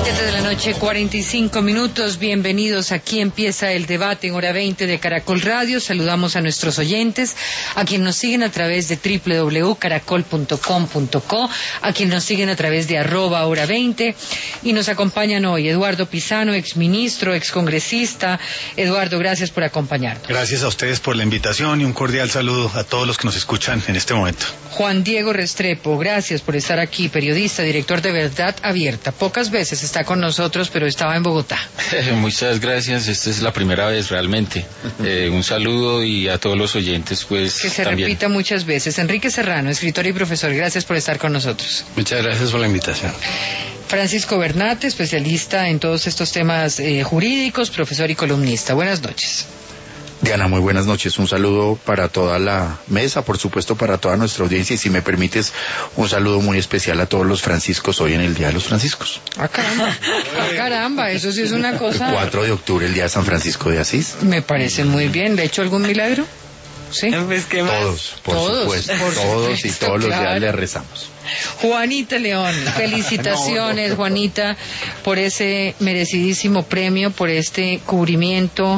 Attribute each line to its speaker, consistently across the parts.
Speaker 1: 7 de la noche, 45 minutos. Bienvenidos. Aquí empieza el debate en hora 20 de Caracol Radio. Saludamos a nuestros oyentes, a quienes nos siguen a través de www.caracol.com.co, a quienes nos siguen a través de @hora 20, y nos acompañan hoy Eduardo Pisano, exministro, excongresista. Eduardo, gracias por acompañarnos.
Speaker 2: Gracias a ustedes por la invitación y un cordial saludo a todos los que nos escuchan en este momento.
Speaker 1: Juan Diego Restrepo, gracias por estar aquí, periodista, director de Verdad Abierta. Pocas veces está con nosotros, pero estaba en Bogotá.
Speaker 3: Muchas gracias, esta es la primera vez realmente. Un saludo y a todos los oyentes, pues
Speaker 1: que se
Speaker 3: también.
Speaker 1: Repita muchas veces. Enrique Serrano, escritor y profesor, gracias por estar con nosotros.
Speaker 4: Muchas gracias por la invitación.
Speaker 1: Francisco Bernate, especialista en todos estos temas jurídicos, profesor y columnista. Buenas noches.
Speaker 5: Diana, muy buenas noches. Un saludo para toda la mesa, por supuesto para toda nuestra audiencia, y si me permites, un saludo muy especial a todos los franciscos hoy en el Día de los Franciscos.
Speaker 1: ¡Ah, caramba! ¡Ah, caramba! Eso sí es una cosa...
Speaker 5: El 4 de octubre, el Día de San Francisco de Asís.
Speaker 1: Me parece muy bien. ¿Le he hecho algún milagro? ¿Sí?
Speaker 5: Pues, ¿qué más? Todos, por supuesto, todos y todos los días le rezamos.
Speaker 1: Juanita León, felicitaciones, no. Juanita, por ese merecidísimo premio, por este cubrimiento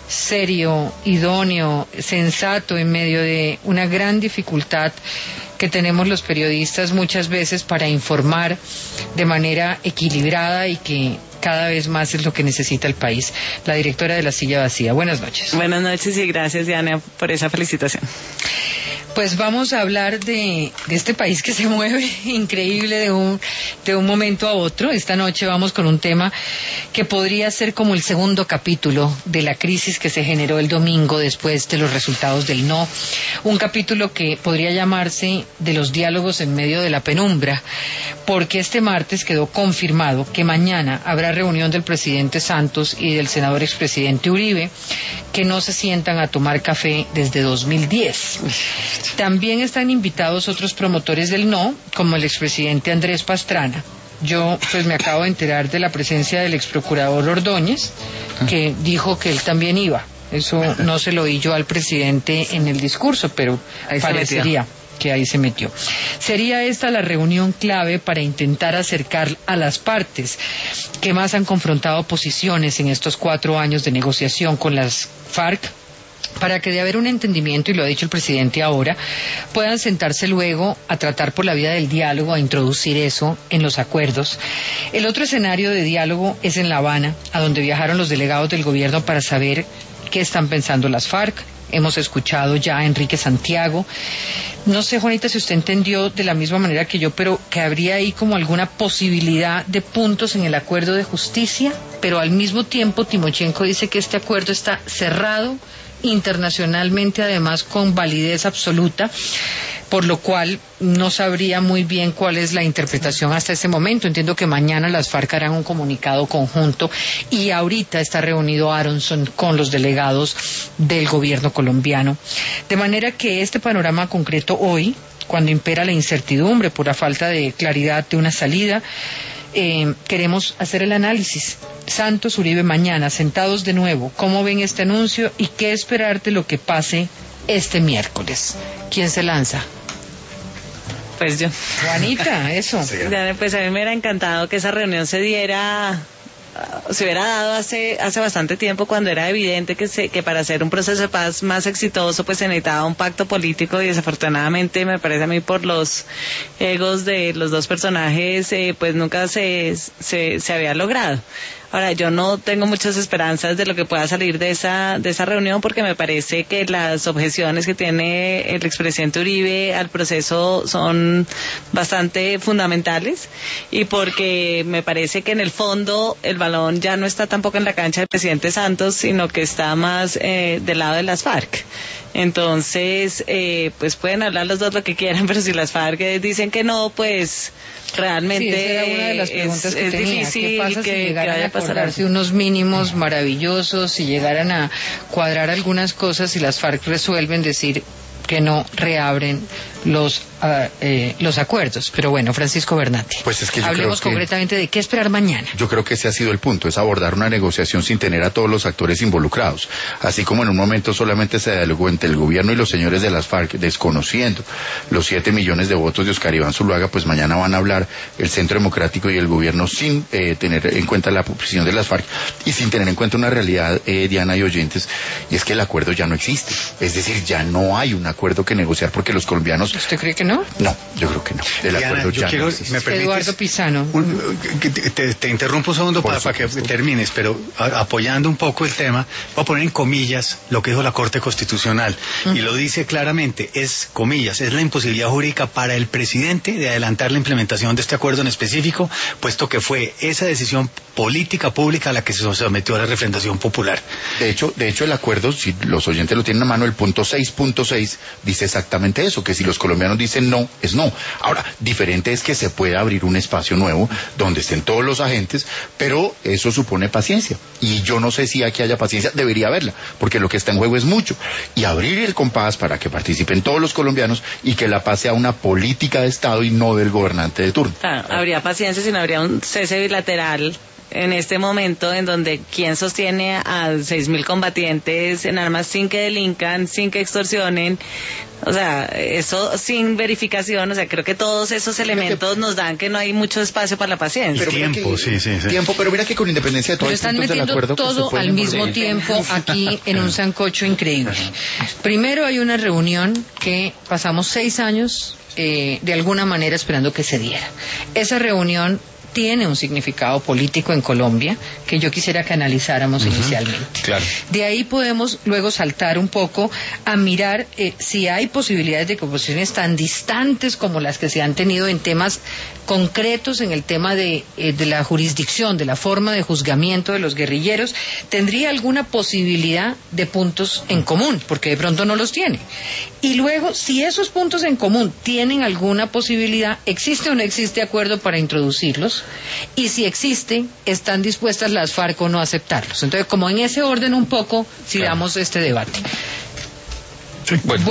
Speaker 1: serio, idóneo, sensato en medio de una gran dificultad que tenemos los periodistas muchas veces para informar de manera equilibrada y que cada vez más es lo que necesita el país. La directora de La Silla Vacía. Buenas noches.
Speaker 6: Buenas noches y gracias, Diana, por esa felicitación.
Speaker 1: Pues vamos a hablar de este país que se mueve increíble de un momento a otro. Esta noche vamos con un tema que podría ser como el segundo capítulo de la crisis que se generó el domingo después de los resultados del no. Un capítulo que podría llamarse de los diálogos en medio de la penumbra, porque este martes quedó confirmado que mañana habrá reunión del presidente Santos y del senador expresidente Uribe, que no se sientan a tomar café desde 2010. También están invitados otros promotores del no, como el expresidente Andrés Pastrana. Yo pues me acabo de enterar de la presencia del exprocurador Ordóñez, que dijo que él también iba. Eso no se lo oí yo al presidente en el discurso, pero ahí parecería que ahí se metió. Sería esta la reunión clave para intentar acercar a las partes que más han confrontado posiciones en estos 4 años de negociación con las FARC, para que de haber un entendimiento, y lo ha dicho el presidente ahora, puedan sentarse luego a tratar por la vía del diálogo, a introducir eso en los acuerdos. El otro escenario de diálogo es en La Habana, a donde viajaron los delegados del gobierno para saber qué están pensando las FARC. Hemos escuchado ya a Enrique Santiago. No sé, Juanita, si usted entendió de la misma manera que yo, pero que habría ahí como alguna posibilidad de puntos en el acuerdo de justicia, pero al mismo tiempo Timochenko dice que este acuerdo está cerrado internacionalmente, además con validez absoluta, por lo cual no sabría muy bien cuál es la interpretación hasta ese momento. Entiendo que mañana las FARC harán un comunicado conjunto y ahorita está reunido Aronson con los delegados del gobierno colombiano. De manera que este panorama concreto hoy, cuando impera la incertidumbre por la falta de claridad de una salida, queremos hacer el análisis. Santos, Uribe mañana, sentados de nuevo. ¿Cómo ven este anuncio y qué esperar de lo que pase este miércoles? ¿Quién se lanza?
Speaker 6: Pues yo.
Speaker 1: Juanita, eso.
Speaker 6: Sí. Pues a mí me hubiera encantado que esa reunión se hubiera dado hace bastante tiempo, cuando era evidente que para hacer un proceso de paz más exitoso pues se necesitaba un pacto político, y desafortunadamente me parece a mí por los egos de los dos personajes pues nunca se había logrado. Ahora, yo no tengo muchas esperanzas de lo que pueda salir de esa reunión, porque me parece que las objeciones que tiene el expresidente Uribe al proceso son bastante fundamentales, y porque me parece que en el fondo el balón ya no está tampoco en la cancha del presidente Santos, sino que está más del lado de las FARC. Entonces, pues pueden hablar los dos lo que quieran, pero si las FARC dicen que no, pues realmente
Speaker 1: sí, esa era una de las preguntas que tenía.
Speaker 6: Difícil.
Speaker 1: ¿Qué pasa si llegaran a acordarse unos mínimos maravillosos, si llegaran a cuadrar algunas cosas y las FARC resuelven decir que no reabren los acuerdos. Pero bueno, Francisco Bernatti,
Speaker 5: pues es que
Speaker 1: hablemos concretamente de qué esperar mañana.
Speaker 5: Yo creo que ese ha sido el punto, es abordar una negociación sin tener a todos los actores involucrados. Así como en un momento solamente se dialogó entre el gobierno y los señores de las FARC, desconociendo los 7 millones de votos de Oscar Iván Zuluaga, pues mañana van a hablar el Centro Democrático y el gobierno sin tener en cuenta la posición de las FARC y sin tener en cuenta una realidad, Diana y oyentes, y es que el acuerdo ya no existe. Es decir, ya no hay un acuerdo que negociar porque los colombianos...
Speaker 1: ¿Usted cree que no?
Speaker 5: No, yo creo que no. El
Speaker 2: Diana,
Speaker 5: acuerdo ya
Speaker 2: quiero,
Speaker 5: no existe.
Speaker 2: ¿me permites?
Speaker 1: Eduardo Pisano.
Speaker 2: Te interrumpo un segundo para que termines, pero apoyando un poco el tema, voy a poner en comillas lo que dijo la Corte Constitucional, y lo dice claramente, es comillas, es la imposibilidad jurídica para el presidente de adelantar la implementación de este acuerdo en específico, puesto que fue esa decisión política pública a la que se sometió a la refrendación popular.
Speaker 5: De hecho, el acuerdo, si los oyentes lo tienen a mano, el punto 6.6 dice exactamente eso, que si los colombianos dicen no, es no. Ahora, diferente es que se pueda abrir un espacio nuevo donde estén todos los agentes, pero eso supone paciencia. Y yo no sé si aquí haya paciencia, debería haberla, porque lo que está en juego es mucho. Y abrir el compás para que participen todos los colombianos y que la paz sea una política de Estado y no del gobernante de turno.
Speaker 6: Habría paciencia si no habría un cese bilateral en este momento en donde quien sostiene a 6.000 combatientes en armas sin que delincan, sin que extorsionen, o sea, eso sin verificación, o sea, creo que todos esos elementos nos dan que no hay mucho espacio para la paciencia.
Speaker 2: Pero tiempo, sí.
Speaker 5: Tiempo, pero mira que con independencia de todos los puntos del acuerdo...
Speaker 1: Pero están metiendo todo al mismo tiempo aquí en un sancocho increíble. Primero hay una reunión que pasamos 6 años de alguna manera esperando que se diera. Esa reunión tiene un significado político en Colombia que yo quisiera que analizáramos inicialmente.
Speaker 3: Claro.
Speaker 1: De ahí podemos luego saltar un poco a mirar si hay posibilidades de que posiciones tan distantes como las que se han tenido en temas concretos, en el tema de la jurisdicción, de la forma de juzgamiento de los guerrilleros, tendría alguna posibilidad de puntos en común, porque de pronto no los tiene. Y luego, si esos puntos en común tienen alguna posibilidad, ¿existe o no existe acuerdo para introducirlos? Y si existe, ¿están dispuestas las FARC o no a aceptarlos? Entonces, como en ese orden un poco, sigamos este debate.
Speaker 3: Sí, bueno.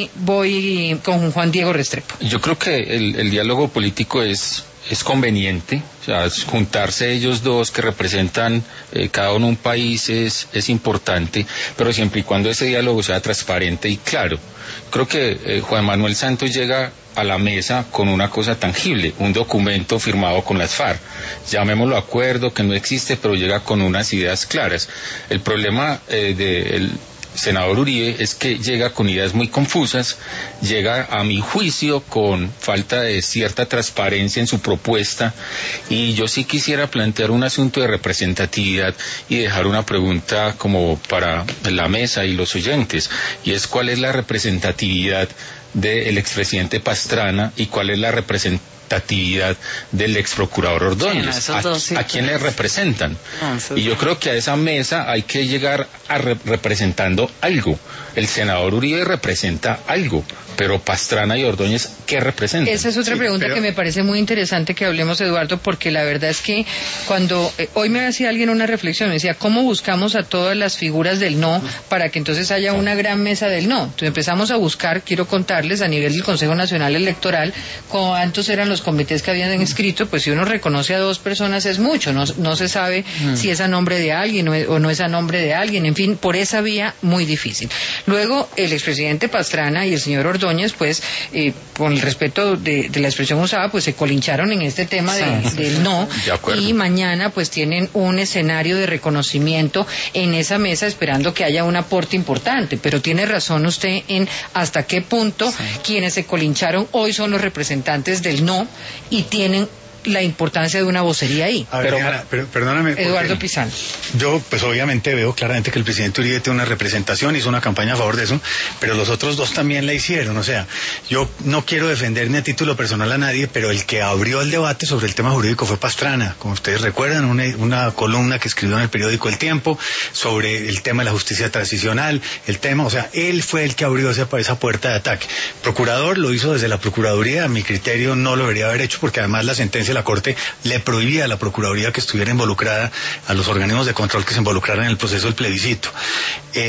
Speaker 1: Voy con Juan Diego Restrepo.
Speaker 3: Yo creo que el diálogo político es conveniente, o sea, juntarse ellos dos que representan cada uno un país es importante, pero siempre y cuando ese diálogo sea transparente y claro. Creo que Juan Manuel Santos llega a la mesa con una cosa tangible, un documento firmado con las FARC, llamémoslo acuerdo, que no existe, pero llega con unas ideas claras. El problema del senador Uribe es que llega con ideas muy confusas, llega a mi juicio con falta de cierta transparencia en su propuesta, y yo sí quisiera plantear un asunto de representatividad y dejar una pregunta como para la mesa y los oyentes, y es ¿cuál es la representatividad del expresidente Pastrana y cuál es la representatividad del exprocurador Ordóñez? ¿A quién le representan? Y yo creo que a esa mesa hay que llegar representando algo. El senador Uribe representa algo, pero Pastrana y Ordóñez, ¿qué representan?
Speaker 1: Esa es otra pregunta que me parece muy interesante que hablemos, Eduardo, porque la verdad es que cuando hoy me hacía alguien una reflexión, me decía, ¿cómo buscamos a todas las figuras del no para que entonces haya una gran mesa del no? Entonces empezamos a buscar, quiero contarles, a nivel del Consejo Nacional Electoral, cuántos eran los comités que habían inscrito. Pues si uno reconoce a 2 personas es mucho, no se sabe si es a nombre de alguien o no es a nombre de alguien, en fin, por esa vía muy difícil. Luego el expresidente Pastrana y el señor Ordóñez, pues con el respeto de la expresión usada, pues se colincharon en este tema del no, y mañana pues tienen un escenario de reconocimiento en esa mesa esperando que haya un aporte importante, pero tiene razón usted en hasta qué punto quienes se colincharon hoy son los representantes del no y tienen la importancia de una vocería ahí.
Speaker 2: A ver, pero perdóname.
Speaker 1: Eduardo Pisano.
Speaker 2: Yo, pues obviamente veo claramente que el presidente Uribe tiene una representación, hizo una campaña a favor de eso, pero los otros 2 también la hicieron. O sea, yo no quiero defenderme a título personal a nadie, pero el que abrió el debate sobre el tema jurídico fue Pastrana. Como ustedes recuerdan, una columna que escribió en el periódico El Tiempo sobre el tema de la justicia transicional, o sea, él fue el que abrió esa puerta de ataque. Procurador lo hizo desde la Procuraduría, a mi criterio no lo debería haber hecho, porque además la sentencia de la Corte le prohibía a la Procuraduría que estuviera involucrada, a los organismos de control que se involucraran en el proceso del plebiscito.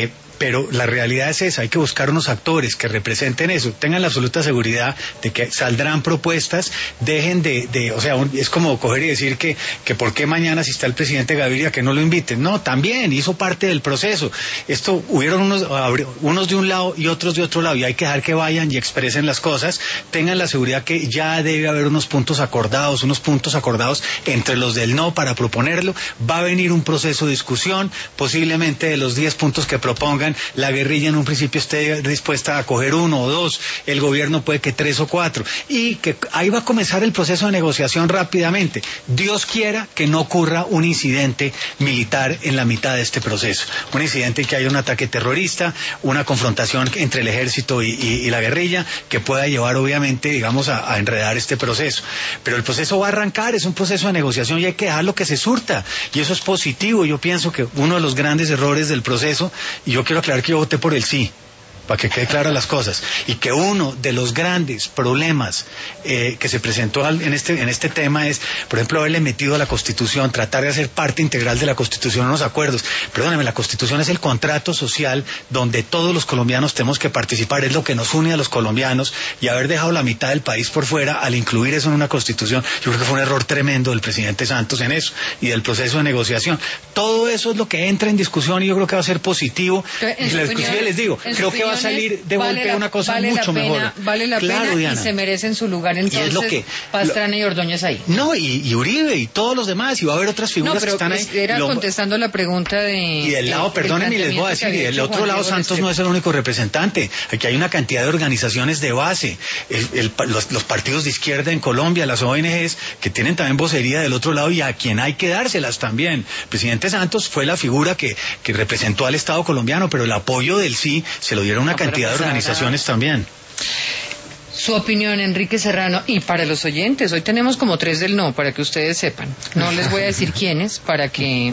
Speaker 2: pero la realidad es esa, hay que buscar unos actores que representen eso, tengan la absoluta seguridad de que saldrán propuestas, dejen o sea, es como coger y decir que por qué mañana si está el presidente Gaviria que no lo inviten. No, también hizo parte del proceso. Esto, hubieron unos de un lado y otros de otro lado, y hay que dejar que vayan y expresen las cosas, tengan la seguridad que ya debe haber unos puntos acordados entre los del no para proponerlo, va a venir un proceso de discusión, posiblemente de los 10 puntos que propongan, la guerrilla en un principio esté dispuesta a coger 1 o 2, el gobierno puede que 3 o 4, y que ahí va a comenzar el proceso de negociación rápidamente. Dios quiera que no ocurra un incidente militar en la mitad de este proceso, un incidente en que haya un ataque terrorista, una confrontación entre el ejército y la guerrilla, que pueda llevar obviamente, digamos, a enredar este proceso. Pero el proceso va a arrancar, es un proceso de negociación y hay que dejarlo que se surta, y eso es positivo. Yo pienso que uno de los grandes errores del proceso, y yo quiero aclarar que yo voté por el sí, para que quede claras las cosas, y que uno de los grandes problemas que se presentó en este tema es, por ejemplo, haberle metido a la Constitución, tratar de hacer parte integral de la Constitución unos acuerdos. Perdóneme, la Constitución es el contrato social donde todos los colombianos tenemos que participar, es lo que nos une a los colombianos, y haber dejado la mitad del país por fuera al incluir eso en una Constitución, yo creo que fue un error tremendo del presidente Santos en eso, y del proceso de negociación. Todo eso es lo que entra en discusión y yo creo que va a ser positivo. Inclusive les digo, creo que va a salir de golpe una cosa mucho mejor.
Speaker 1: Vale la pena, Diana. Y se merecen su lugar entonces Pastrana y Ordóñez ahí.
Speaker 2: No, y Uribe y todos los demás, y va a haber otras figuras que están ahí.
Speaker 1: Era contestando la pregunta de...
Speaker 2: Y del lado, perdonen, y les voy a decir, y del otro lado Santos no es el único representante. Aquí hay una cantidad de organizaciones de base, los partidos de izquierda en Colombia, las ONGs, que tienen también vocería del otro lado y a quien hay que dárselas también. El presidente Santos fue la figura que representó al Estado colombiano, pero el apoyo del sí se lo dieron una cantidad de organizaciones también.
Speaker 1: Su opinión, Enrique Serrano, y para los oyentes, hoy tenemos como 3 del no, para que ustedes sepan. No les voy a decir quiénes, para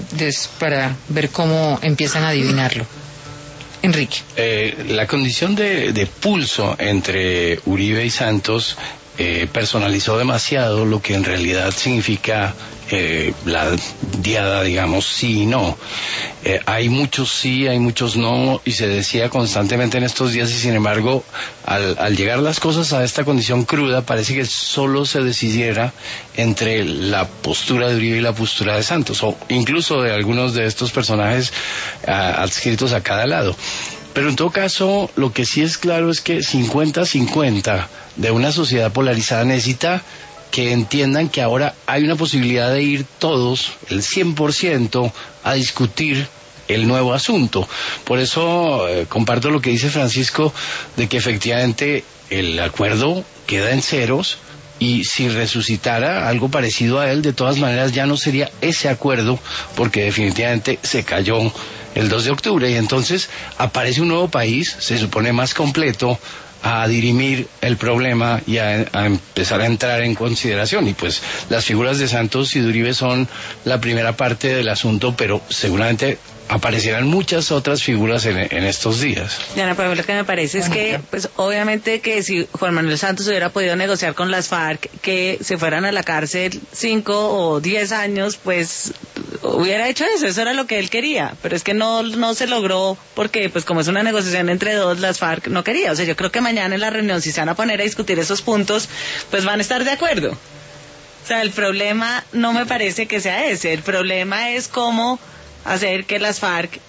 Speaker 1: ver cómo empiezan a adivinarlo. Enrique.
Speaker 4: La condición de pulso entre Uribe y Santos personalizó demasiado lo que en realidad significa la diada, digamos, sí y no. Hay muchos sí, hay muchos no, y se decía constantemente en estos días, y sin embargo, al llegar las cosas a esta condición cruda, parece que solo se decidiera entre la postura de Uribe y la postura de Santos, o incluso de algunos de estos personajes adscritos a cada lado. Pero en todo caso, lo que sí es claro es que 50-50 de una sociedad polarizada necesita que entiendan que ahora hay una posibilidad de ir todos, el 100%, a discutir el nuevo asunto. Por eso comparto lo que dice Francisco, de que efectivamente el acuerdo queda en ceros, y si resucitara algo parecido a él, de todas maneras ya no sería ese acuerdo, porque definitivamente se cayó el 2 de octubre, y entonces aparece un nuevo país, se supone más completo, a dirimir el problema y a empezar a entrar en consideración. Y pues las figuras de Santos y de Uribe son la primera parte del asunto, pero seguramente aparecerán muchas otras figuras en estos días.
Speaker 6: Diana, pues lo que me parece es que, pues obviamente que si Juan Manuel Santos hubiera podido negociar con las FARC que se fueran a la cárcel 5 o 10 años, pues hubiera hecho eso era lo que él quería, pero es que no se logró porque, pues como es una negociación entre dos, las FARC no quería. O sea, yo creo que mañana en la reunión, si se van a poner a discutir esos puntos, pues van a estar de acuerdo. O sea, el problema no me parece que sea ese, el problema es cómo hacer que las FARC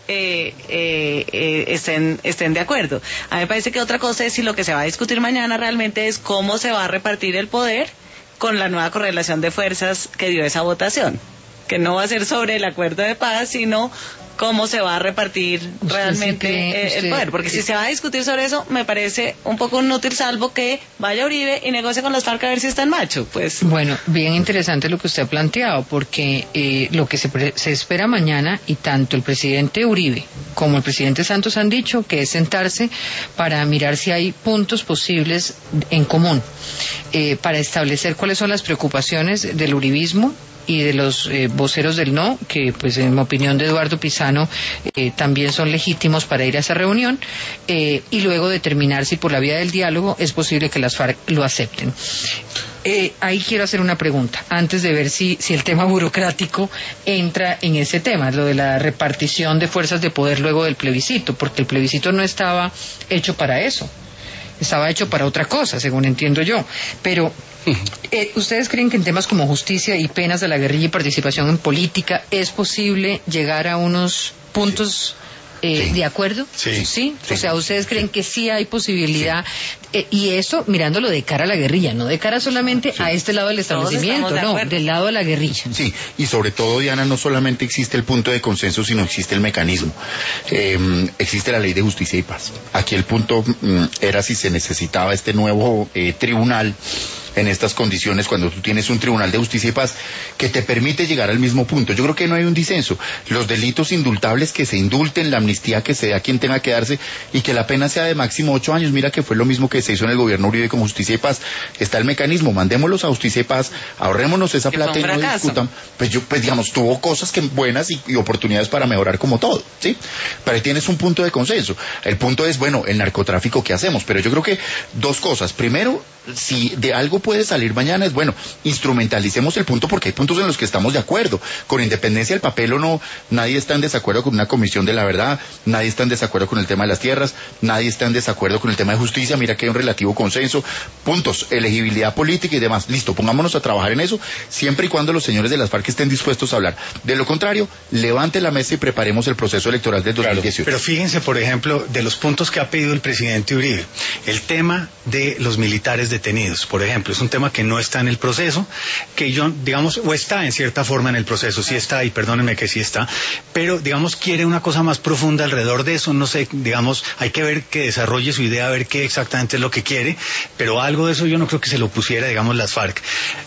Speaker 6: estén de acuerdo. A mí me parece que otra cosa es si lo que se va a discutir mañana realmente es cómo se va a repartir el poder con la nueva correlación de fuerzas que dio esa votación, que no va a ser sobre el acuerdo de paz, sino cómo se va a repartir realmente el poder, porque si se va a discutir sobre eso, me parece un poco inútil, salvo que vaya Uribe y negocie con las FARC a ver si están macho, pues.
Speaker 1: Bueno, bien interesante lo que usted ha planteado, porque lo que se espera mañana, y tanto el presidente Uribe como el presidente Santos han dicho que es sentarse para mirar si hay puntos posibles en común, para establecer cuáles son las preocupaciones del uribismo y de los voceros del no, que pues en opinión de Eduardo Pisano también son legítimos para ir a esa reunión, y luego determinar si por la vía del diálogo es posible que las FARC lo acepten. Ahí quiero hacer una pregunta, antes de ver si el tema burocrático entra en ese tema, lo de la repartición de fuerzas de poder luego del plebiscito, porque el plebiscito no estaba hecho para eso, estaba hecho para otra cosa, según entiendo yo. Pero, ¿ustedes creen que en temas como justicia y penas de la guerrilla y participación en política es posible llegar a unos puntos de acuerdo? Sí. O sea, ¿ustedes creen que sí hay posibilidad? Y eso mirándolo de cara a la guerrilla, no de cara solamente a este lado del establecimiento, no, del lado de la guerrilla.
Speaker 5: Sí, y sobre todo, Diana, no solamente existe el punto de consenso, sino existe el mecanismo. Existe la ley de justicia y paz. Aquí el punto era si se necesitaba este nuevo tribunal en estas condiciones, cuando tú tienes un tribunal de justicia y paz que te permite llegar al mismo punto. Yo creo que no hay un disenso. Los delitos indultables, que se indulten, la amnistía que se dé a quien tenga que darse, y que la pena sea de máximo 8 años. Mira que fue lo mismo que se hizo en el gobierno Uribe con justicia y paz. Está el mecanismo, mandémoslos a justicia y paz, ahorrémonos esa plata y no discutan. Pues digamos, tuvo cosas buenas y oportunidades para mejorar, como todo, ¿sí? Pero ahí tienes un punto de consenso. El punto es, bueno, el narcotráfico, ¿qué hacemos? Pero yo creo que dos cosas. Primero, si de algo puede salir mañana, es bueno, instrumentalicemos el punto, porque hay puntos en los que estamos de acuerdo, con independencia del papel o no. Nadie está en desacuerdo con una comisión de la verdad, nadie está en desacuerdo con el tema de las tierras, nadie está en desacuerdo con el tema de justicia. Mira que hay un relativo consenso, puntos, elegibilidad política y demás. Listo, pongámonos a trabajar en eso, siempre y cuando los señores de las FARC estén dispuestos a hablar. De lo contrario, levante la mesa y preparemos el proceso electoral del 2018.
Speaker 2: Pero fíjense, por ejemplo, de los puntos que ha pedido el presidente Uribe, el tema de los militares detenidos, por ejemplo, es un tema que no está en el proceso, que yo, digamos, o está en cierta forma en el proceso, sí está, y perdónenme que sí está, pero, digamos, quiere una cosa más profunda alrededor de eso, no sé, digamos, hay que ver que desarrolle su idea, a ver qué exactamente es lo que quiere, pero algo de eso yo no creo que se lo pusiera, digamos, las FARC.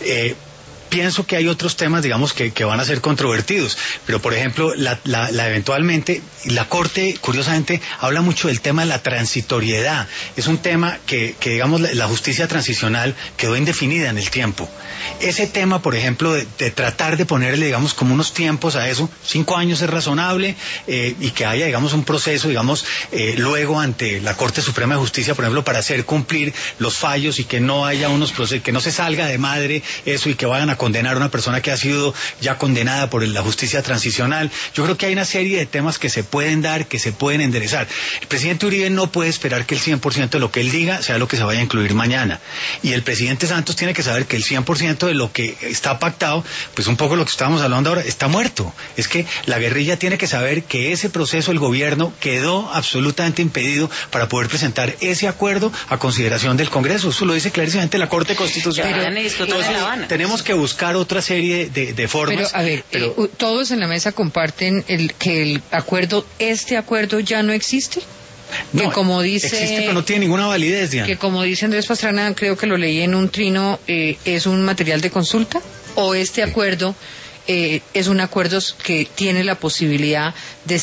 Speaker 2: Pienso que hay otros temas, digamos, que van a ser controvertidos, pero por ejemplo, eventualmente, la Corte, curiosamente, habla mucho del tema de la transitoriedad. Es un tema que digamos, la justicia transicional quedó indefinida en el tiempo. Ese tema, por ejemplo, de tratar de ponerle, digamos, como unos tiempos a eso, 5 años es razonable, y que haya, digamos, un proceso, digamos, luego ante la Corte Suprema de Justicia, por ejemplo, para hacer cumplir los fallos y que no haya unos procesos, que no se salga de madre eso y que vayan a condenar a una persona que ha sido ya condenada por la justicia transicional. Yo creo que hay una serie de temas que se pueden dar, que se pueden enderezar. El presidente Uribe no puede esperar que el 100% de lo que él diga sea lo que se vaya a incluir mañana. Y el presidente Santos tiene que saber que el 100% de lo que está pactado, pues un poco lo que estábamos hablando ahora, está muerto. Es que la guerrilla tiene que saber que ese proceso, el gobierno, quedó absolutamente impedido para poder presentar ese acuerdo a consideración del Congreso. Eso lo dice clarísimamente la Corte Constitucional. Entonces, tenemos que buscar otra serie de formas.
Speaker 1: Pero, a ver, ¿todos en la mesa comparten que este acuerdo ya no existe?
Speaker 2: No,
Speaker 1: que como dice,
Speaker 2: existe, pero no tiene ninguna validez, Diana.
Speaker 1: Que como dice Andrés Pastrana, creo que lo leí en un trino, ¿es un material de consulta? ¿O este acuerdo es un acuerdo que tiene la posibilidad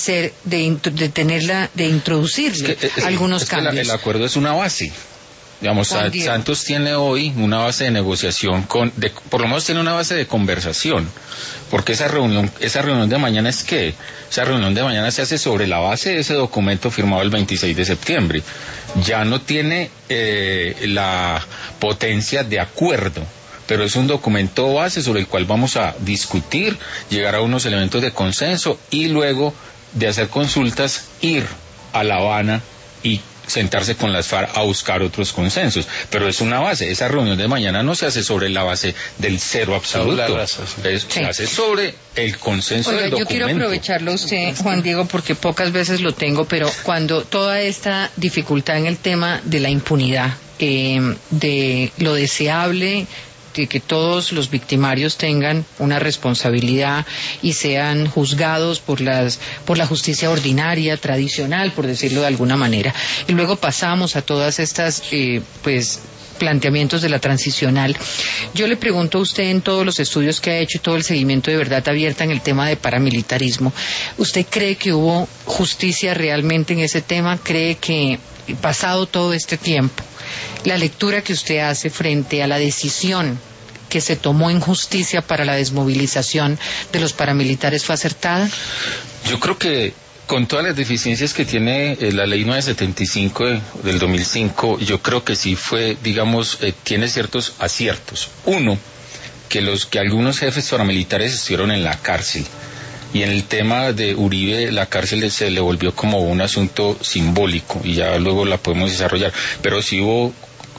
Speaker 1: de introducirle algunos cambios?
Speaker 3: El acuerdo es una base. Digamos, Santos tiene hoy una base de negociación, por lo menos tiene una base de conversación, porque esa reunión de mañana es que, esa reunión de mañana se hace sobre la base de ese documento firmado el 26 de septiembre. Ya no tiene la potencia de acuerdo, pero es un documento base sobre el cual vamos a discutir, llegar a unos elementos de consenso y luego de hacer consultas, ir a La Habana y sentarse con las FARC a buscar otros consensos, pero es una base. Esa reunión de mañana no se hace sobre la base del cero absoluto, se hace sobre el consenso del documento.
Speaker 1: Yo quiero aprovecharlo usted, Juan Diego, porque pocas veces lo tengo, pero cuando toda esta dificultad en el tema de la impunidad, de lo deseable de que todos los victimarios tengan una responsabilidad y sean juzgados por la justicia ordinaria, tradicional, por decirlo de alguna manera. Y luego pasamos a todas estas, planteamientos de la transicional. Yo le pregunto a usted, en todos los estudios que ha hecho y todo el seguimiento de Verdad Abierta en el tema de paramilitarismo, ¿usted cree que hubo justicia realmente en ese tema? ¿Cree que, pasado todo este tiempo, la lectura que usted hace frente a la decisión que se tomó en justicia para la desmovilización de los paramilitares fue acertada?
Speaker 3: Yo creo que con todas las deficiencias que tiene la ley 975 del 2005, yo creo que sí fue, digamos, tiene ciertos aciertos. Uno, que algunos jefes paramilitares estuvieron en la cárcel. Y en el tema de Uribe, la cárcel se le volvió como un asunto simbólico, y ya luego la podemos desarrollar. Pero sí hubo,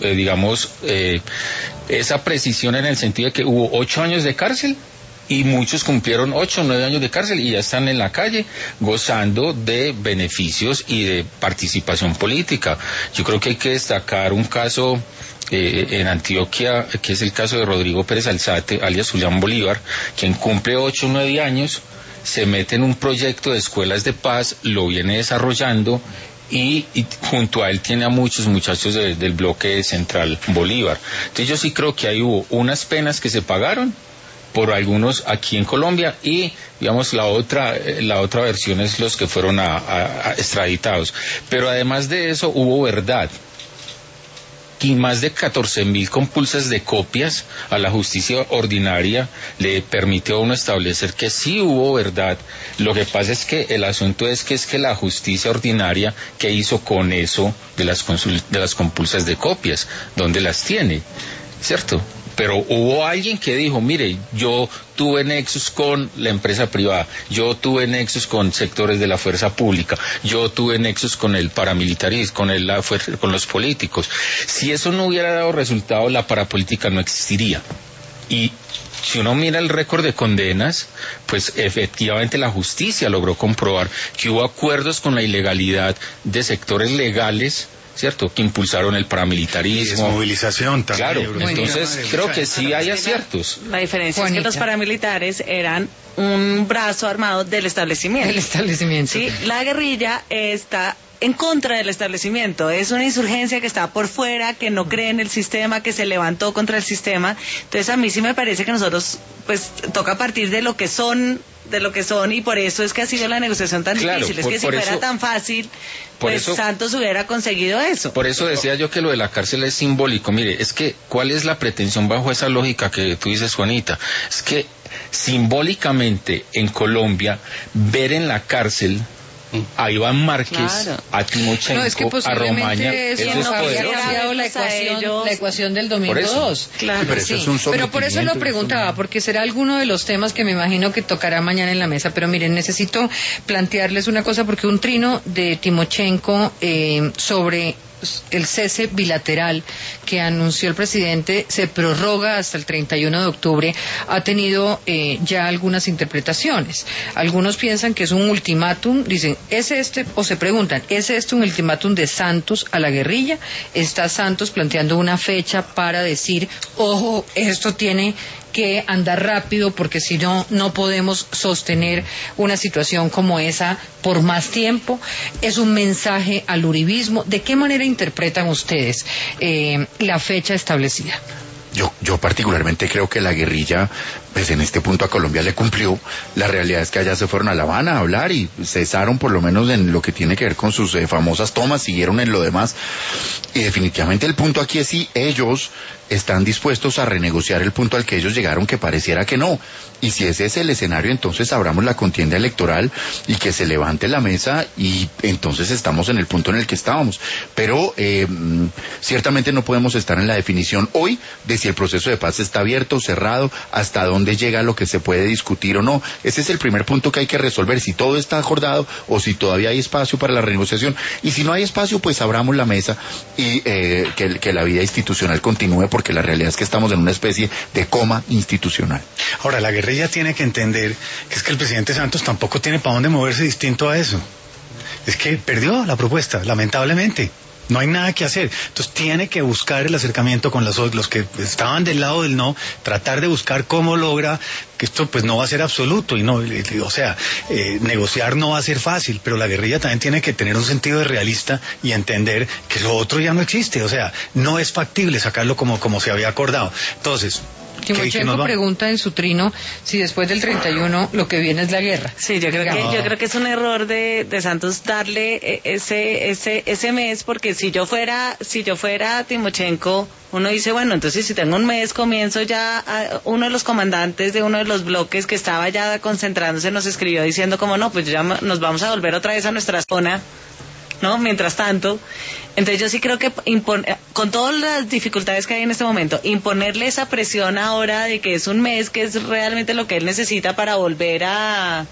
Speaker 3: esa precisión en el sentido de que hubo 8 años de cárcel, y muchos cumplieron 8 o 9 años de cárcel y ya están en la calle gozando de beneficios y de participación política. Yo creo que hay que destacar un caso en Antioquia, que es el caso de Rodrigo Pérez Alzate, alias Julián Bolívar, quien cumple 8 o 9 años, se mete en un proyecto de escuelas de paz, lo viene desarrollando, y junto a él tiene a muchos muchachos del bloque central Bolívar. Entonces yo sí creo que ahí hubo unas penas que se pagaron por algunos aquí en Colombia, y digamos la otra versión es los que fueron extraditados. Pero además de eso hubo verdad, y más de 14.000 compulsas de copias a la justicia ordinaria le permitió a uno establecer que sí hubo verdad. Lo que pasa es que el asunto es que la justicia ordinaria, ¿qué hizo con eso de las compulsas de copias? ¿Dónde las tiene? ¿Cierto? Pero hubo alguien que dijo, mire, yo tuve nexos con la empresa privada, yo tuve nexos con sectores de la fuerza pública, yo tuve nexos con el paramilitarismo, con los políticos. Si eso no hubiera dado resultado, la parapolítica no existiría. Y si uno mira el récord de condenas, pues efectivamente la justicia logró comprobar que hubo acuerdos con la ilegalidad de sectores legales, ¿cierto?, que impulsaron el paramilitarismo.
Speaker 2: Desmovilización también.
Speaker 3: Claro, entonces creo que sí hay aciertos.
Speaker 6: La diferencia es que los paramilitares eran un brazo armado del establecimiento.
Speaker 1: El establecimiento.
Speaker 6: Sí, la guerrilla está en contra del establecimiento, es una insurgencia que está por fuera, que no cree en el sistema, que se levantó contra el sistema. Entonces a mí sí me parece que nosotros pues toca partir de lo que son, y por eso es que ha sido la negociación tan difícil. Es que si fuera tan fácil, pues Santos hubiera conseguido eso.
Speaker 3: Por eso decía yo que lo de la cárcel es simbólico. Mire, es que ¿cuál es la pretensión bajo esa lógica que tú dices, Juanita? Es que simbólicamente en Colombia ver en la cárcel a Iván Márquez, claro, a Timochenko, a Romaña,
Speaker 1: eso había cambiado la ecuación del domingo 2.
Speaker 6: Claro,
Speaker 1: pero por eso lo preguntaba, porque será alguno de los temas que me imagino que tocará mañana en la mesa. Pero miren, necesito plantearles una cosa, porque un trino de Timochenko sobre el cese bilateral que anunció el presidente se prorroga hasta el 31 de octubre, ha tenido ya algunas interpretaciones. Algunos piensan que es un ultimátum, dicen, o se preguntan, ¿es este un ultimátum de Santos a la guerrilla? ¿Está Santos planteando una fecha para decir, ojo, esto tiene que andar rápido, porque si no, no podemos sostener una situación como esa por más tiempo? ¿Es un mensaje al uribismo? ¿De qué manera interpretan ustedes la fecha establecida?
Speaker 5: Yo particularmente creo que la guerrilla, pues en este punto a Colombia le cumplió. La realidad es que allá se fueron a La Habana a hablar y cesaron por lo menos en lo que tiene que ver con sus famosas tomas, siguieron en lo demás. Y definitivamente el punto aquí es si ellos están dispuestos a renegociar el punto al que ellos llegaron, que pareciera que no. Y si ese es el escenario, entonces abramos la contienda electoral y que se levante la mesa, y entonces estamos en el punto en el que estábamos. Pero ciertamente no podemos estar en la definición hoy de si el proceso de paz está abierto o cerrado, hasta dónde llega lo que se puede discutir o no. Ese es el primer punto que hay que resolver, si todo está acordado o si todavía hay espacio para la renegociación. Y si no hay espacio, pues abramos la mesa y que la vida institucional continúe, porque la realidad es que estamos en una especie de coma institucional.
Speaker 2: Ahora, la guerrilla tiene que entender que es que el presidente Santos tampoco tiene para dónde moverse distinto a eso. Es que perdió la propuesta, lamentablemente. No hay nada que hacer. Entonces tiene que buscar el acercamiento con los que estaban del lado del no, tratar de buscar cómo logra que esto pues no va a ser absoluto, y no, o sea, negociar no va a ser fácil, pero la guerrilla también tiene que tener un sentido de realista y entender que lo otro ya no existe, o sea, no es factible sacarlo como se había acordado. Entonces,
Speaker 1: Timochenko pregunta en su trino si después del 31 lo que viene es la guerra.
Speaker 6: Sí, yo creo que es un error de Santos darle ese mes, porque si yo fuera Timochenko, uno dice, bueno, entonces si tengo un mes, comienzo ya. Uno de los comandantes de uno de los bloques que estaba ya concentrándose nos escribió diciendo como no, pues ya nos vamos a volver otra vez a nuestra zona, ¿no? Mientras tanto, entonces yo sí creo que con todas las dificultades que hay en este momento, imponerle esa presión ahora de que es un mes, que es realmente lo que él necesita para volver a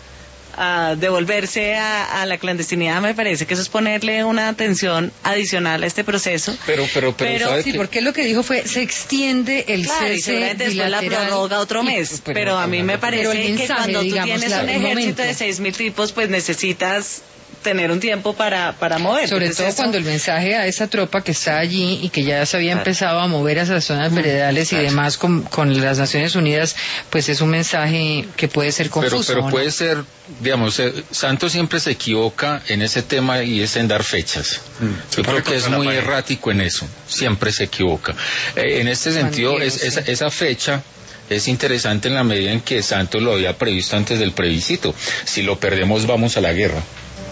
Speaker 6: devolverse a la clandestinidad, me parece que eso es ponerle una atención adicional a este proceso.
Speaker 3: Pero
Speaker 1: sí, porque lo que dijo fue se extiende el cese
Speaker 6: después la prorroga otro mes, pero a mí me parece que cuando tú tienes un ejército de 6.000 tipos, pues necesitas tener un tiempo para mover.
Speaker 1: Sobre todo cuando el mensaje a esa tropa que está allí y que ya se había empezado a mover a esas zonas veredales y demás con las Naciones Unidas, pues es un mensaje que puede ser confuso.
Speaker 3: Pero
Speaker 1: ¿no?
Speaker 3: puede ser, digamos, Santos siempre se equivoca en ese tema y es en dar fechas. Yo creo que es muy errático en eso, siempre se equivoca. En este sentido, esa fecha es interesante en la medida en que Santos lo había previsto antes del plebiscito. Si lo perdemos, vamos a la guerra.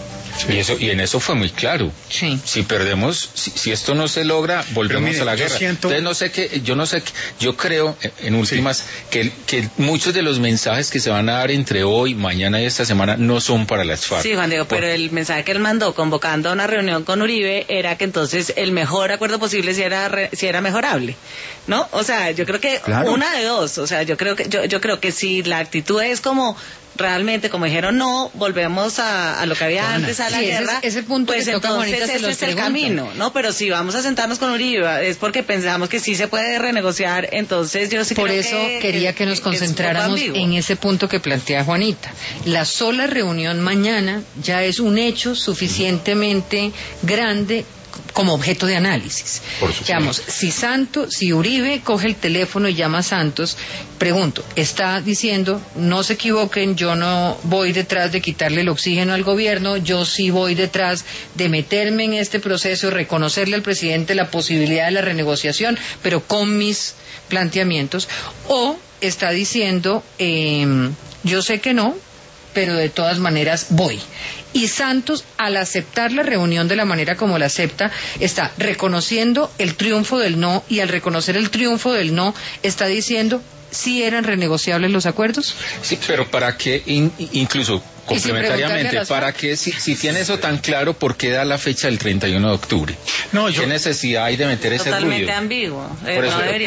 Speaker 3: Sí. Y en eso fue muy claro.
Speaker 1: Sí.
Speaker 3: Si perdemos, si esto no se logra, volvemos a la guerra. Entonces yo creo, en últimas, que muchos de los mensajes que se van a dar entre hoy, mañana y esta semana no son para las FARC.
Speaker 6: Sí, Juan Diego, pero el mensaje que él mandó convocando a una reunión con Uribe era que entonces el mejor acuerdo posible si era mejorable, ¿no? O sea, yo creo que una de dos. O sea, yo creo que si la actitud es como realmente, como dijeron, no, volvemos a lo que había antes, a la guerra,
Speaker 1: ese punto
Speaker 6: pues entonces ese es el camino, ¿no? Pero si vamos a sentarnos con Uribe es porque pensamos que sí se puede renegociar, entonces yo sí
Speaker 1: creo
Speaker 6: que...
Speaker 1: Por eso quería que nos concentráramos en ese punto que plantea Juanita. La sola reunión mañana ya es un hecho suficientemente grande como objeto de análisis. Digamos, si Uribe coge el teléfono y llama a Santos, pregunto, está diciendo, no se equivoquen, yo no voy detrás de quitarle el oxígeno al gobierno, yo sí voy detrás de meterme en este proceso, reconocerle al presidente la posibilidad de la renegociación, pero con mis planteamientos, o está diciendo, yo sé que no, pero de todas maneras voy. Y Santos, al aceptar la reunión de la manera como la acepta, está reconociendo el triunfo del no, y al reconocer el triunfo del no, está diciendo, ¿sí eran renegociables los acuerdos?
Speaker 3: Sí, pero ¿para qué incluso complementariamente, para que si tiene eso tan claro, ¿por qué da la fecha del 31 de octubre? ¿Qué necesidad hay de meter ese ruido?
Speaker 6: Totalmente ambiguo.
Speaker 5: Pero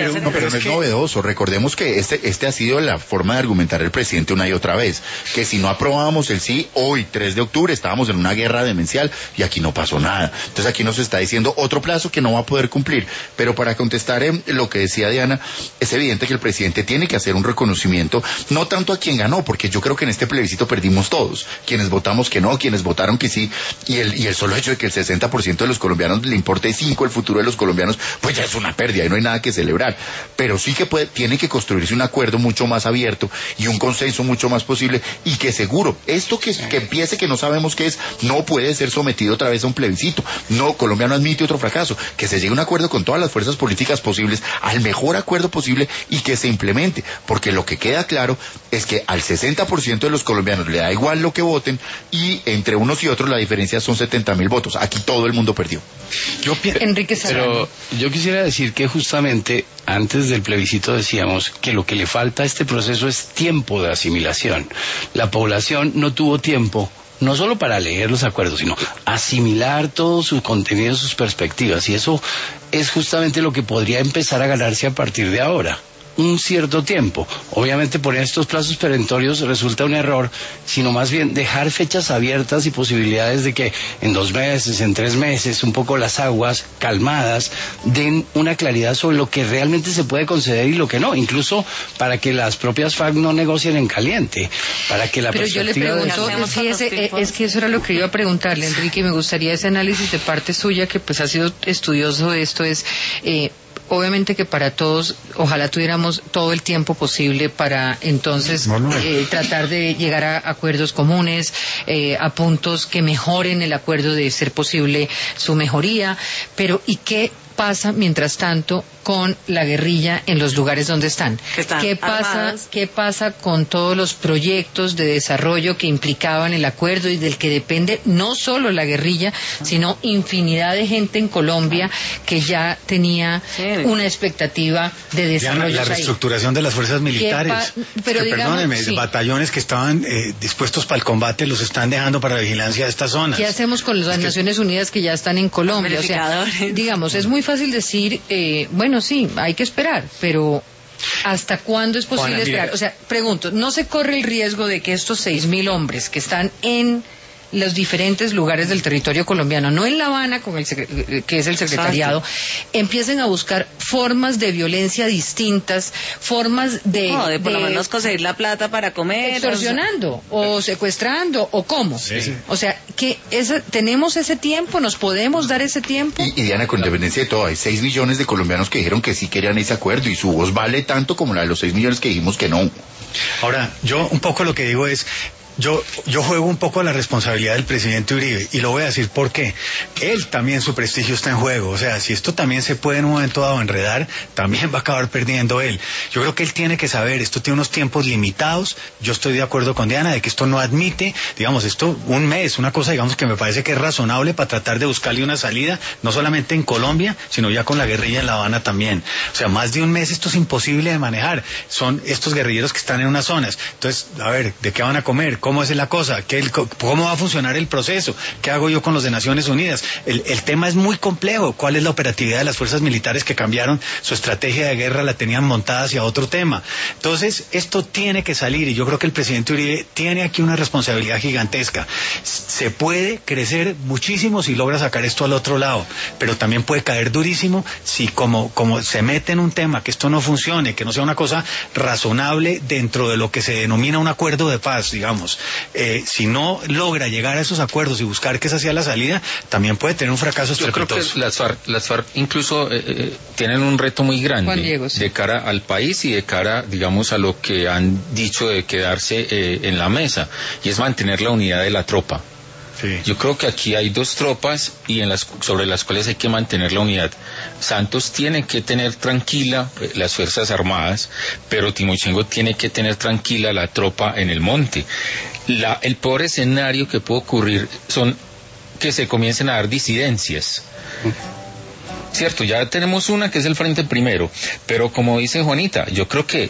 Speaker 5: no es novedoso. Recordemos que este ha sido la forma de argumentar el presidente una y otra vez, que si no aprobábamos el sí, hoy, 3 de octubre, estábamos en una guerra demencial y aquí no pasó nada. Entonces aquí nos está diciendo otro plazo que no va a poder cumplir. Pero para contestar lo que decía Diana, es evidente que el presidente tiene que hacer un reconocimiento, no tanto a quien ganó, porque yo creo que en este plebiscito perdimos todos. Quienes votamos que no, quienes votaron que sí, y el solo hecho de que el 60% de los colombianos le importe 5 el futuro de los colombianos, pues ya es una pérdida y no hay nada que celebrar. Pero sí que tiene que construirse un acuerdo mucho más abierto y un consenso mucho más posible, y que seguro, esto que empiece, que no sabemos qué es, no puede ser sometido otra vez a un plebiscito. No, Colombia no admite otro fracaso, que se llegue a un acuerdo con todas las fuerzas políticas posibles, al mejor acuerdo posible, y que se implemente, porque lo que queda claro es que al 60% de los colombianos le da igual lo que voten, y entre unos y otros la diferencia son 70.000 votos. Aquí todo el mundo perdió.
Speaker 1: Enrique Serrano.
Speaker 4: Pero yo quisiera decir que justamente antes del plebiscito decíamos que lo que le falta a este proceso es tiempo de asimilación. La población no tuvo tiempo, no solo para leer los acuerdos, sino asimilar todo su contenido, sus perspectivas, y eso es justamente lo que podría empezar a ganarse a partir de ahora. Un cierto tiempo. Obviamente poner estos plazos perentorios resulta un error, sino más bien dejar fechas abiertas y posibilidades de que en 2 meses, en 3 meses, un poco las aguas calmadas den una claridad sobre lo que realmente se puede conceder y lo que no, incluso para que las propias FARC no negocien en caliente, para que la
Speaker 1: perspectiva... Pero yo le pregunto, es que eso era lo que iba a preguntarle, Enrique, y me gustaría ese análisis de parte suya, que pues ha sido estudioso de esto, obviamente que para todos, ojalá tuviéramos todo el tiempo posible para entonces tratar de llegar a acuerdos comunes, a puntos que mejoren el acuerdo, de ser posible su mejoría, pero ¿y qué pasa mientras tanto con la guerrilla en los lugares donde están? ¿Qué pasa con todos los proyectos de desarrollo que implicaban el acuerdo y del que depende no solo la guerrilla, sino infinidad de gente en Colombia que ya tenía una expectativa de desarrollo?
Speaker 2: La reestructuración de las fuerzas militares.
Speaker 1: Pero
Speaker 2: perdóneme, batallones que estaban dispuestos para el combate los están dejando para la vigilancia de estas zonas.
Speaker 1: ¿Qué hacemos con las Naciones Unidas que ya están en Colombia? O sea, digamos, es muy fácil decir, bueno, sí, hay que esperar, pero ¿hasta cuándo es posible esperar? O sea, pregunto, ¿no se corre el riesgo de que estos 6.000 hombres que están en los diferentes lugares del territorio colombiano, no en La Habana, que es el secretariado, empiecen a buscar formas de violencia distintas, formas de
Speaker 6: por lo menos conseguir la plata para comer,
Speaker 1: extorsionando o secuestrando o cómo? Sí. O sea, que tenemos ese tiempo, nos podemos dar ese tiempo.
Speaker 5: Y Diana, con independencia de todo, hay 6 millones de colombianos que dijeron que sí querían ese acuerdo y su voz vale tanto como la de los 6 millones que dijimos que no.
Speaker 2: Ahora, yo un poco lo que digo es, yo juego un poco a la responsabilidad del presidente Uribe, y lo voy a decir por qué. Él también, su prestigio está en juego. O sea, si esto también se puede en un momento dado enredar, también va a acabar perdiendo él. Yo creo que él tiene que saber, esto tiene unos tiempos limitados. Yo estoy de acuerdo con Diana de que esto no admite, digamos, esto, un mes, una cosa, digamos, que me parece que es razonable para tratar de buscarle una salida, no solamente en Colombia, sino ya con la guerrilla en La Habana también. O sea, más de un mes esto es imposible de manejar. Son estos guerrilleros que están en unas zonas. Entonces, a ver, ¿de qué van a comer? ¿Cómo es la cosa? ¿Cómo va a funcionar el proceso? ¿Qué hago yo con los de Naciones Unidas? El tema es muy complejo. ¿Cuál es la operatividad de las fuerzas militares que cambiaron su estrategia de guerra, la tenían montada hacia otro tema? Entonces, esto tiene que salir, y yo creo que el presidente Uribe tiene aquí una responsabilidad gigantesca. Se puede crecer muchísimo si logra sacar esto al otro lado, pero también puede caer durísimo si como se mete en un tema que esto no funcione, que no sea una cosa razonable dentro de lo que se denomina un acuerdo de paz, digamos. Si no logra llegar a esos acuerdos y buscar que esa sea la salida, también puede tener un fracaso estrepitoso.
Speaker 3: Yo creo que las FARC incluso tienen un reto muy grande de cara al país y de cara, digamos, a lo que han dicho de quedarse en la mesa, y es mantener la unidad de la tropa. Sí. Yo creo que aquí hay dos tropas y sobre las cuales hay que mantener la unidad. Santos tiene que tener tranquila las Fuerzas Armadas, pero Timochenko tiene que tener tranquila la tropa en el monte. El peor escenario que puede ocurrir son que se comiencen a dar disidencias. Cierto, ya tenemos una que es el Frente Primero, pero como dice Juanita, yo creo que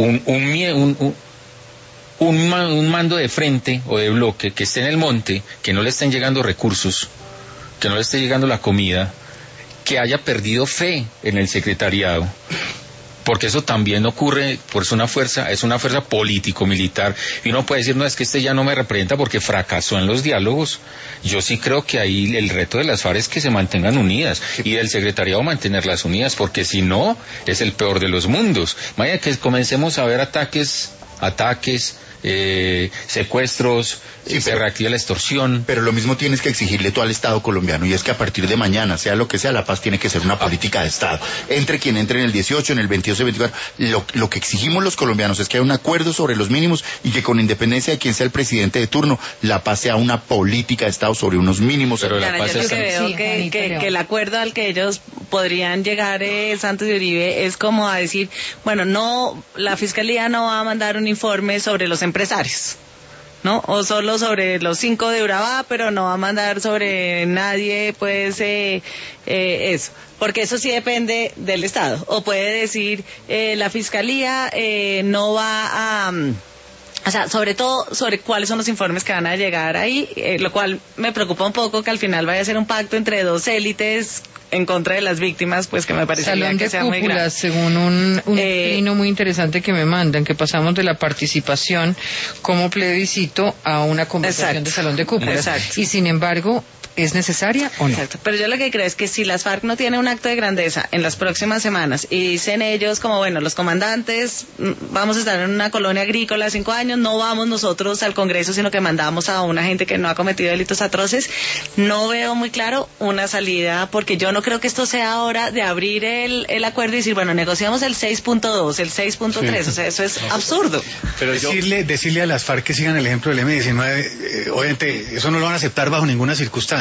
Speaker 3: un mando de frente o de bloque que esté en el monte, que no le estén llegando recursos, que no le esté llegando la comida, que haya perdido fe en el secretariado, porque eso también ocurre, pues es una fuerza político-militar, y uno puede decir, no, es que este ya no me representa porque fracasó en los diálogos. Yo sí creo que ahí el reto de las FARC es que se mantengan unidas, y del secretariado mantenerlas unidas, porque si no, es el peor de los mundos. Vaya que comencemos a ver ataques, secuestros, se reactiva la extorsión.
Speaker 5: Pero lo mismo tienes que exigirle tú al Estado colombiano, y es que a partir de mañana, sea lo que sea, la paz tiene que ser una política de Estado. Entre quien entre en el 18, en el 22, el 24, lo que exigimos los colombianos es que haya un acuerdo sobre los mínimos, y que con independencia de quién sea el presidente de turno, la paz sea una política de Estado sobre unos mínimos.
Speaker 6: Pero la paz que el acuerdo al que ellos podrían llegar, Santos y Uribe, es como a decir, bueno, no, la Fiscalía no va a mandar un informe sobre los empresarios, ¿no? O solo sobre los 5 de Urabá, pero no va a mandar sobre nadie, pues, eso. Porque eso sí depende del Estado. O puede decir, la Fiscalía no va a... o sea, sobre todo sobre cuáles son los informes que van a llegar ahí, lo cual me preocupa un poco que al final vaya a ser un pacto entre dos élites en contra de las víctimas, pues que me parecería que sea muy grave.
Speaker 1: Según un trino muy interesante que me mandan, que pasamos de la participación como plebiscito a una conversación de salón de cúpulas. Exacto. Y sin embargo, ¿es necesaria o no?
Speaker 6: Exacto. Pero yo lo que creo es que si las FARC no tienen un acto de grandeza en las próximas semanas y dicen ellos como, bueno, los comandantes, vamos a estar en una colonia agrícola 5 años, no vamos nosotros al Congreso, sino que mandamos a una gente que no ha cometido delitos atroces, no veo muy claro una salida, porque yo no creo que esto sea hora de abrir el acuerdo y decir, bueno, negociamos el 6.2, el 6.3, o sea, eso es absurdo.
Speaker 2: Pero decirle a las FARC que sigan el ejemplo del M-19, obviamente, eso no lo van a aceptar bajo ninguna circunstancia.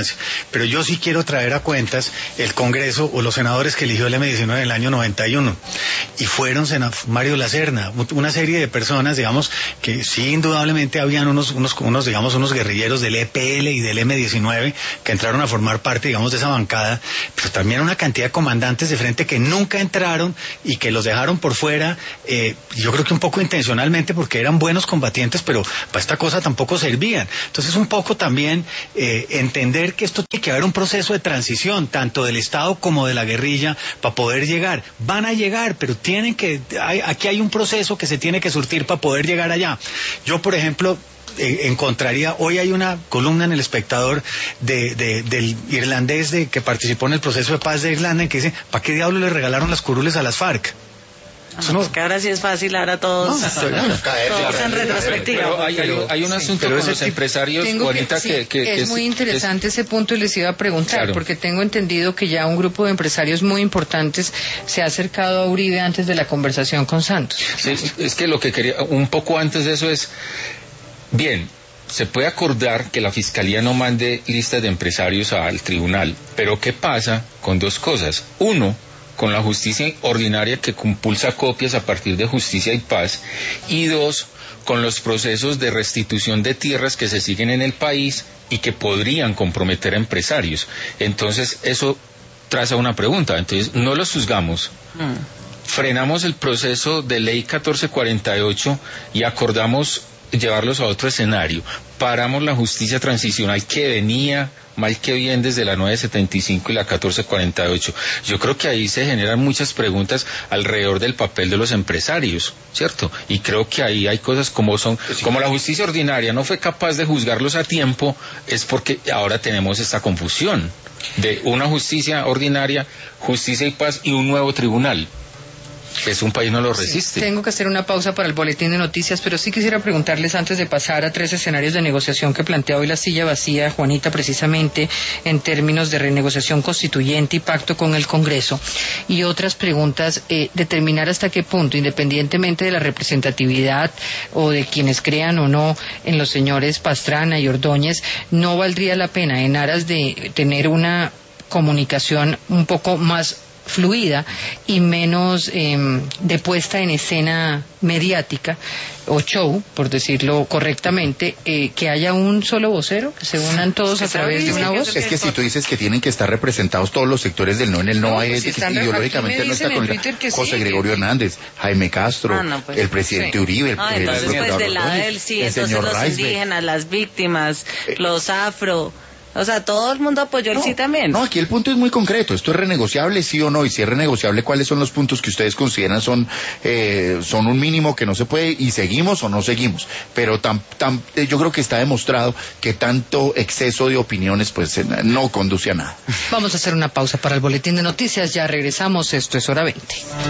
Speaker 2: circunstancia. Pero yo sí quiero traer a cuentas el Congreso o los senadores que eligió el M19 en el año 91. Y fueron Mario Lacerna, una serie de personas, digamos, que sí indudablemente habían unos guerrilleros del EPL y del M19 que entraron a formar parte, digamos, de esa bancada, pero también una cantidad de comandantes de frente que nunca entraron y que los dejaron por fuera, yo creo que un poco intencionalmente porque eran buenos combatientes, pero para esta cosa tampoco servían. Entonces un poco también entender que esto tiene que haber un proceso de transición, tanto del Estado como de la guerrilla, para poder llegar. Van a llegar, pero aquí hay un proceso que se tiene que surtir para poder llegar allá. Yo, por ejemplo, encontraría, hoy hay una columna en El Espectador del irlandés que participó en el proceso de paz de Irlanda, en que dice, ¿para qué diablos le regalaron las curules a las FARC?
Speaker 6: Pues que ahora sí es fácil, ahora todos en retrospectiva.
Speaker 3: Pero hay un asunto con los empresarios, Juanita, que
Speaker 1: es muy interesante ese punto y les iba a preguntar, claro, porque tengo entendido que ya un grupo de empresarios muy importantes se ha acercado a Uribe antes de la conversación con Santos.
Speaker 3: Sí, es que lo que quería, un poco antes de eso es, bien, se puede acordar que la Fiscalía no mande listas de empresarios al tribunal, pero ¿qué pasa con dos cosas? Uno, con la justicia ordinaria que compulsa copias a partir de Justicia y Paz, y dos, con los procesos de restitución de tierras que se siguen en el país y que podrían comprometer a empresarios. Entonces eso traza una pregunta. Entonces no los juzgamos, frenamos el proceso de ley 1448 y acordamos llevarlos a otro escenario, paramos la justicia transicional que venía mal que bien desde la 975 y la 1448. Yo creo que ahí se generan muchas preguntas alrededor del papel de los empresarios, ¿cierto? Y creo que ahí hay cosas como la justicia ordinaria no fue capaz de juzgarlos a tiempo, es porque ahora tenemos esta confusión de una justicia ordinaria, Justicia y Paz y un nuevo tribunal. Es un país no lo resiste.
Speaker 1: Sí, tengo que hacer una pausa para el boletín de noticias, pero sí quisiera preguntarles antes de pasar a 3 escenarios de negociación que plantea hoy la silla vacía, Juanita, precisamente en términos de renegociación constituyente y pacto con el Congreso, y otras preguntas, determinar hasta qué punto, independientemente de la representatividad o de quienes crean o no en los señores Pastrana y Ordóñez, no valdría la pena, en aras de tener una comunicación un poco más fluida y menos de puesta en escena mediática o show, por decirlo correctamente, que haya un solo vocero, que se unan todos a través de una voz.
Speaker 5: Es que si tú dices que tienen que estar representados todos los sectores del no, en el no, pues ideológicamente no está con José Gregorio Hernández, Jaime Castro,
Speaker 6: pues,
Speaker 5: el presidente Uribe,
Speaker 6: entonces pues del lado del sí, entonces los indígenas, las víctimas, los afro. O sea, todo el mundo apoyó el sí también.
Speaker 5: No, aquí el punto es muy concreto. ¿Esto es renegociable, sí o no? Y si es renegociable, ¿cuáles son los puntos que ustedes consideran son un mínimo que no se puede, y seguimos o no seguimos? Pero yo creo que está demostrado que tanto exceso de opiniones pues no conduce a nada.
Speaker 1: Vamos a hacer una pausa para el boletín de noticias. Ya regresamos. Esto es Hora 20.